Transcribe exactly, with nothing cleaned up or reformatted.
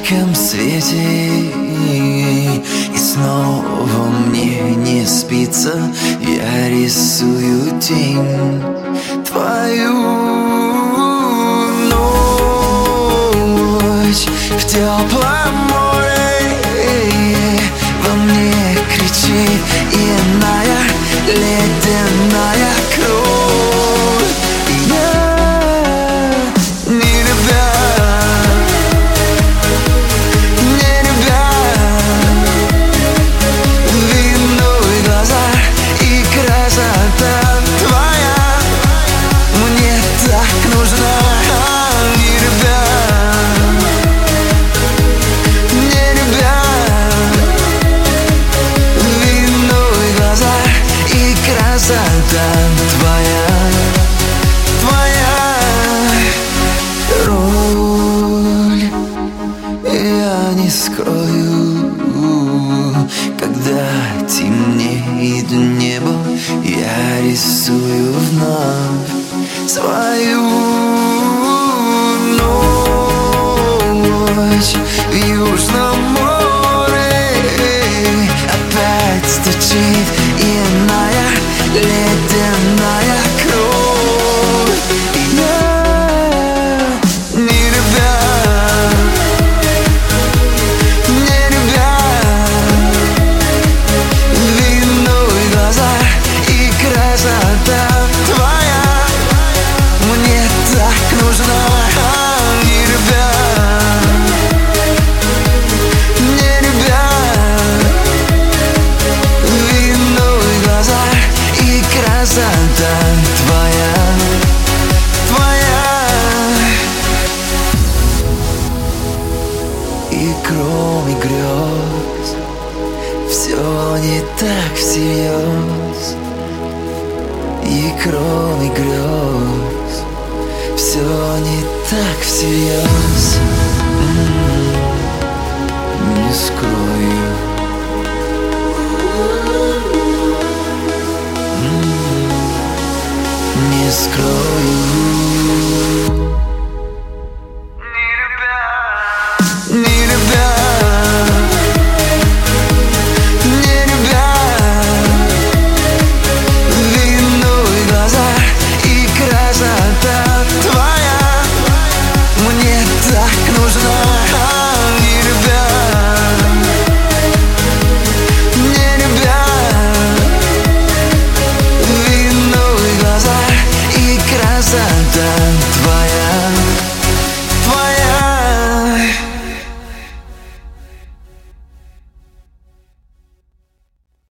ярком свете, и снова мне не спится. Я рисую тень твою. Ночь в теплом море, во мне кричит иная ледяная кровь. Я не любя, не любя, виновы глаза и красота твоя мне так нужна. Не любя, не любя, виновы глаза и красота твоя, твоя роль. Я не скрою, когда темнеет небо, я рисую вновь свою. Ночь в Южном море опять стучит иная ледяная кровь. Я не любя, не любя, виновы глаза и красота твоя мне так нужна. Не любя, не любя, виновы глаза и красота твоя, твоя. И кроме грез все не так всерьез. И кроме грез все не так всерьез. М-м, не скрою.